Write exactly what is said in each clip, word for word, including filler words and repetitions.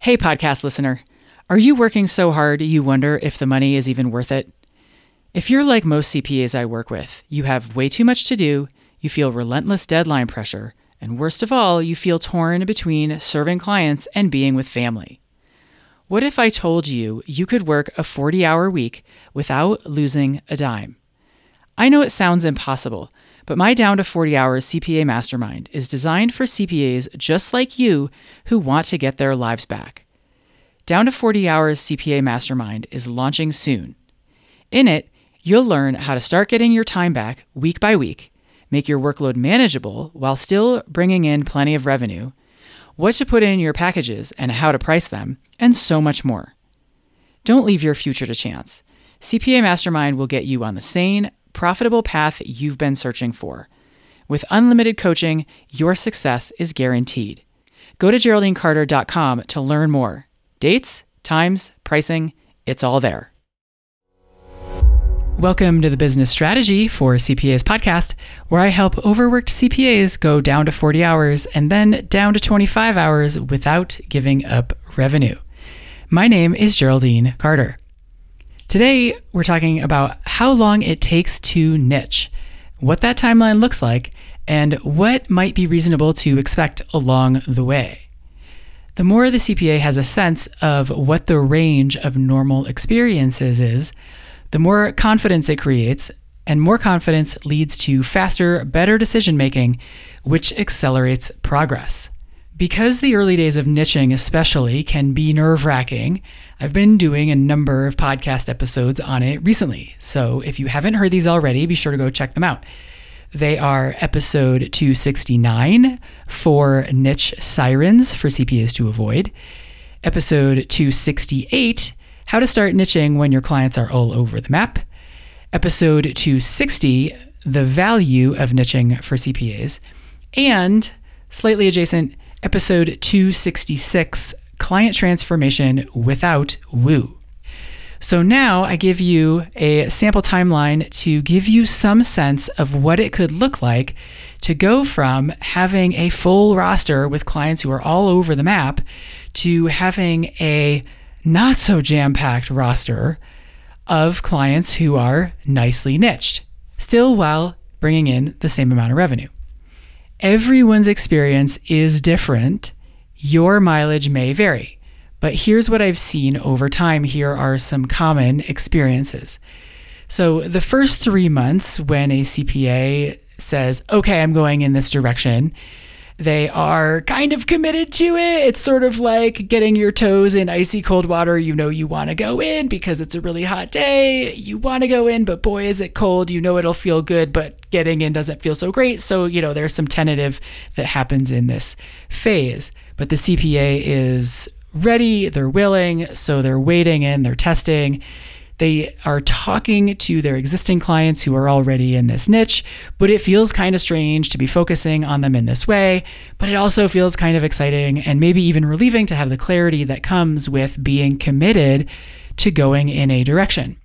Hey, podcast listener. Are you working so hard you wonder if the money is even worth it? If you're like most C P As I work with, you have way too much to do, you feel relentless deadline pressure, and worst of all, you feel torn between serving clients and being with family. What if I told you you could work a forty-hour week without losing a dime? I know it sounds impossible, but my Down to forty Hours C P A Mastermind is designed for C P As just like you who want to get their lives back. Down to forty Hours C P A Mastermind is launching soon. In it, you'll learn how to start getting your time back week by week, make your workload manageable while still bringing in plenty of revenue, what to put in your packages and how to price them, and so much more. Don't leave your future to chance. C P A Mastermind will get you on the sane, profitable path you've been searching for. With unlimited coaching, your success is guaranteed. Go to Geraldine Carter dot com to learn more. Dates, times, pricing, it's all there. Welcome to the Business Strategy for C P As podcast, where I help overworked C P As go down to forty hours and then down to twenty-five hours without giving up revenue. My name is Geraldine Carter. Today, we're talking about how long it takes to niche, what that timeline looks like, and what might be reasonable to expect along the way. The more the C P A has a sense of what the range of normal experiences is, the more confidence it creates, and more confidence leads to faster, better decision-making, which accelerates progress. Because the early days of niching especially can be nerve-wracking, I've been doing a number of podcast episodes on it recently. So if you haven't heard these already, be sure to go check them out. They are episode two sixty-nine for niche sirens for C P As to avoid, episode two sixty-eight, how to start niching when your clients are all over the map, episode two sixty, the value of niching for C P As, and slightly adjacent, episode two sixty-six, client transformation without woo. So now I give you a sample timeline to give you some sense of what it could look like to go from having a full roster with clients who are all over the map to having a not so jam-packed roster of clients who are nicely niched, still while bringing in the same amount of revenue. Everyone's experience is different. Your mileage may vary, but here's what I've seen over time. Here are some common experiences. So the first three months when a C P A says, okay, I'm going in this direction, they are kind of committed to it. It's sort of like getting your toes in icy cold water. You know you want to go in because it's a really hot day. You want to go in, but boy, is it cold. You know it'll feel good, but getting in doesn't feel so great. So, you know, there's some tentative that happens in this phase. But the C P A is ready, they're willing, so they're waiting in, they're testing. They are talking to their existing clients who are already in this niche, but it feels kind of strange to be focusing on them in this way, but it also feels kind of exciting and maybe even relieving to have the clarity that comes with being committed to going in a direction.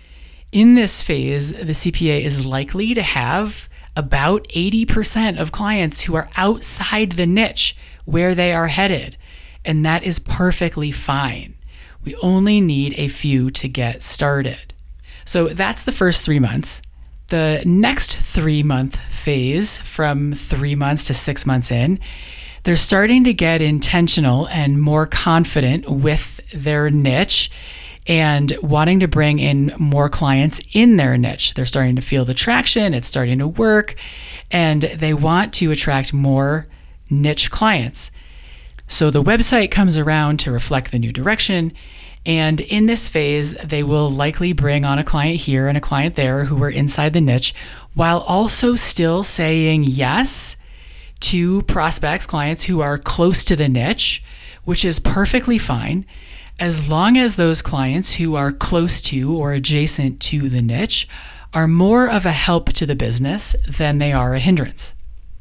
In this phase, the C P A is likely to have about eighty percent of clients who are outside the niche where they are headed, and that is perfectly fine. We only need a few to get started. So that's the first three months. The next three month phase, from three months to six months in, they're starting to get intentional and more confident with their niche and wanting to bring in more clients in their niche. They're starting to feel the traction, it's starting to work, and they want to attract more niche clients. So the website comes around to reflect the new direction. And in this phase, they will likely bring on a client here and a client there who are inside the niche, while also still saying yes to prospects, clients who are close to the niche, which is perfectly fine, as long as those clients who are close to or adjacent to the niche are more of a help to the business than they are a hindrance.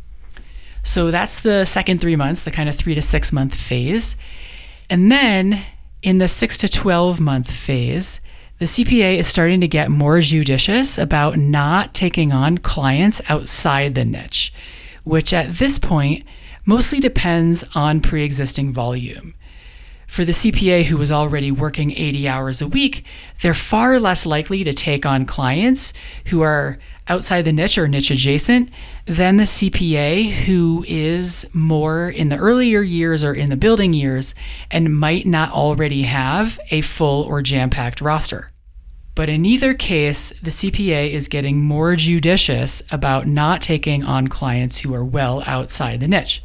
So that's the second three months, the kind of three to six month phase. And then in the six to twelve month phase, the C P A is starting to get more judicious about not taking on clients outside the niche, which at this point mostly depends on pre-existing volume. For the C P A who was already working eighty hours a week, they're far less likely to take on clients who are outside the niche or niche adjacent than the C P A who is more in the earlier years or in the building years and might not already have a full or jam-packed roster. But in either case, the C P A is getting more judicious about not taking on clients who are well outside the niche.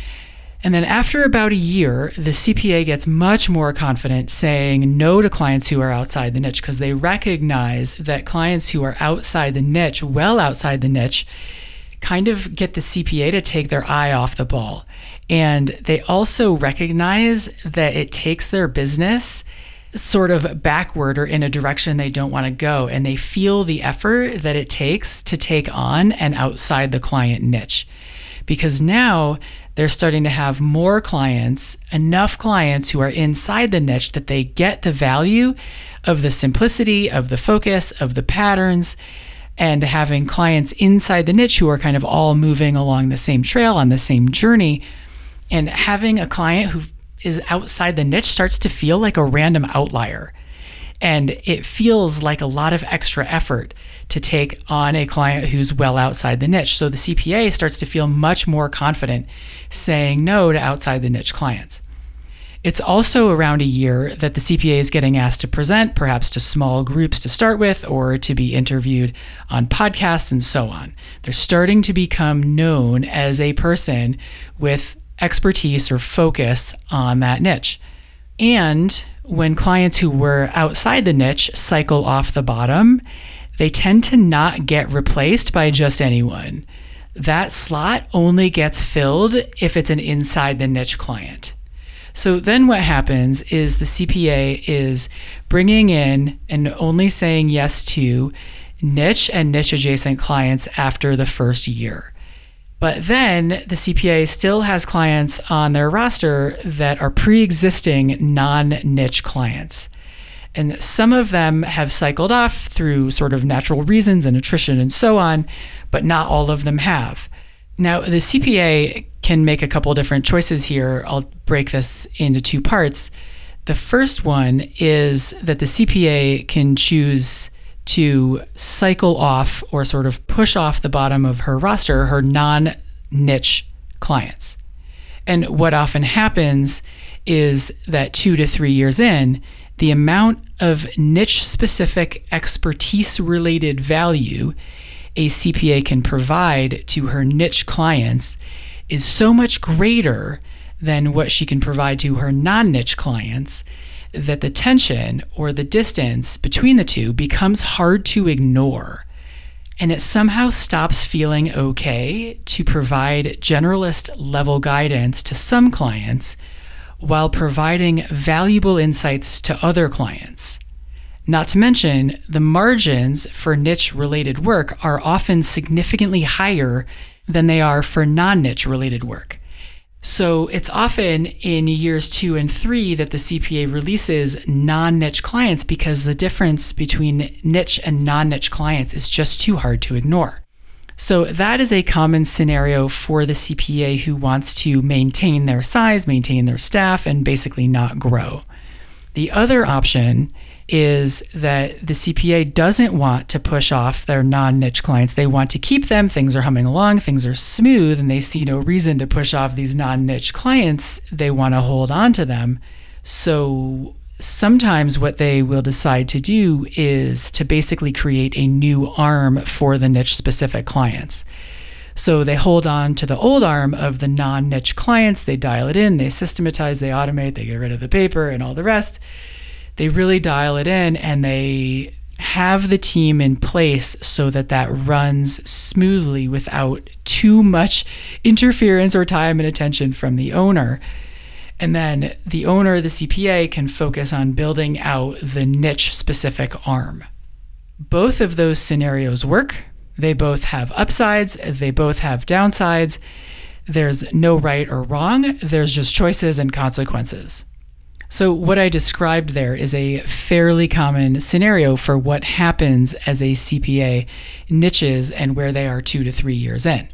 And then after about a year, the C P A gets much more confident saying no to clients who are outside the niche because they recognize that clients who are outside the niche, well outside the niche, kind of get the C P A to take their eye off the ball. And they also recognize that it takes their business sort of backward or in a direction they don't want to go. And they feel the effort that it takes to take on an outside the client niche. Because now they're starting to have more clients, enough clients who are inside the niche that they get the value of the simplicity, of the focus, of the patterns, and having clients inside the niche who are kind of all moving along the same trail on the same journey. And having a client who is outside the niche starts to feel like a random outlier. And it feels like a lot of extra effort to take on a client who's well outside the niche. So the C P A starts to feel much more confident saying no to outside the niche clients. It's also around a year that the C P A is getting asked to present, perhaps to small groups to start with, or to be interviewed on podcasts and so on. They're starting to become known as a person with expertise or focus on that niche. And when clients who were outside the niche cycle off the bottom, they tend to not get replaced by just anyone. That slot only gets filled if it's an inside the niche client. So then what happens is the C P A is bringing in and only saying yes to niche and niche adjacent clients after the first year. But then the C P A still has clients on their roster that are pre-existing non-niche clients. And some of them have cycled off through sort of natural reasons and attrition and so on, but not all of them have. Now, the C P A can make a couple different choices here. I'll break this into two parts. The first one is that the C P A can choose to cycle off or sort of push off the bottom of her roster, her non-niche clients. And what often happens is that two to three years in, the amount of niche-specific expertise-related value a C P A can provide to her niche clients is so much greater than what she can provide to her non-niche clients that the tension or the distance between the two becomes hard to ignore. And it somehow stops feeling okay to provide generalist level guidance to some clients while providing valuable insights to other clients. Not to mention, the margins for niche-related work are often significantly higher than they are for non-niche related work. So it's often in years two and three that the C P A releases non-niche clients because the difference between niche and non-niche clients is just too hard to ignore. So that is a common scenario for the C P A who wants to maintain their size, maintain their staff, and basically not grow. The other option is that the C P A doesn't want to push off their non-niche clients. They want to keep them. Things are humming along, things are smooth, and they see no reason to push off these non-niche clients. They want to hold on to them. So sometimes what they will decide to do is to basically create a new arm for the niche-specific clients. So they hold on to the old arm of the non-niche clients. They dial it in, they systematize, they automate, they get rid of the paper and all the rest. They really dial it in and they have the team in place so that that runs smoothly without too much interference or time and attention from the owner. And then the owner, the C P A, can focus on building out the niche-specific arm. Both of those scenarios work. They both have upsides. They both have downsides. There's no right or wrong. There's just choices and consequences. So what I described there is a fairly common scenario for what happens as a C P A niches and where they are two to three years in.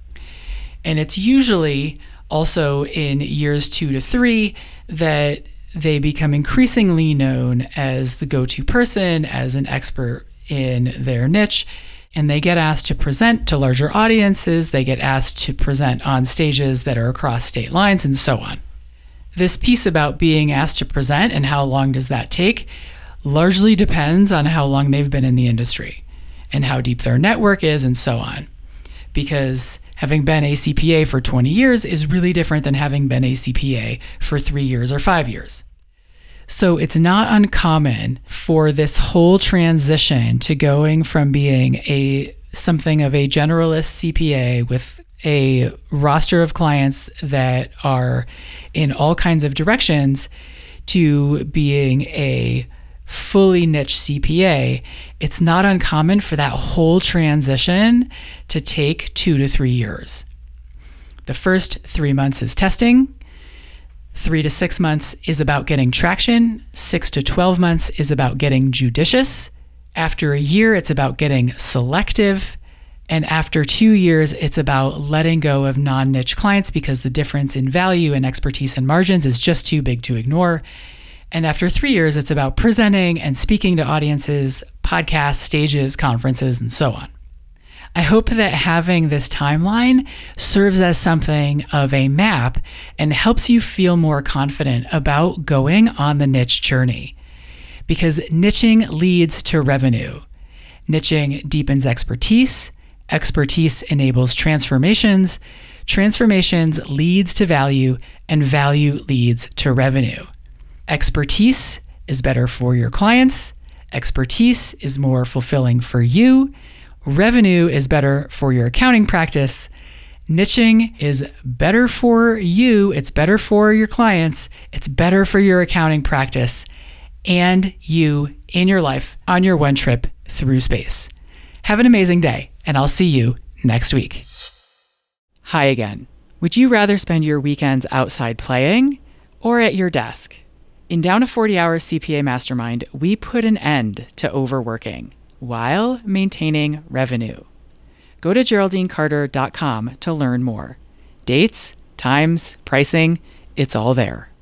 And it's usually also in years two to three that they become increasingly known as the go-to person, as an expert in their niche, and they get asked to present to larger audiences. They get asked to present on stages that are across state lines and so on. This piece about being asked to present and how long does that take largely depends on how long they've been in the industry and how deep their network is and so on. Because having been a C P A for twenty years is really different than having been a C P A for three years or five years. So it's not uncommon for this whole transition to going from being a something of a generalist C P A with a roster of clients that are in all kinds of directions to being a fully niche C P A. It's not uncommon for that whole transition to take two to three years. The first three months is testing. Three to six months is about getting traction. Six to twelve months is about getting judicious. After a year, it's about getting selective. And after two years, it's about letting go of non-niche clients because the difference in value and expertise and margins is just too big to ignore. And after three years, it's about presenting and speaking to audiences, podcasts, stages, conferences, and so on. I hope that having this timeline serves as something of a map and helps you feel more confident about going on the niche journey. Because niching leads to revenue. Niching deepens expertise. Expertise enables transformations. Transformations leads to value, and value leads to revenue. Expertise is better for your clients. Expertise is more fulfilling for you. Revenue is better for your accounting practice. Niching is better for you. It's better for your clients. It's better for your accounting practice and you in your life on your one trip through space. Have an amazing day, and I'll see you next week. Hi again. Would you rather spend your weekends outside playing or at your desk? In Down to forty Hours C P A Mastermind, we put an end to overworking while maintaining revenue. Go to Geraldine Carter dot com to learn more. Dates, times, pricing, it's all there.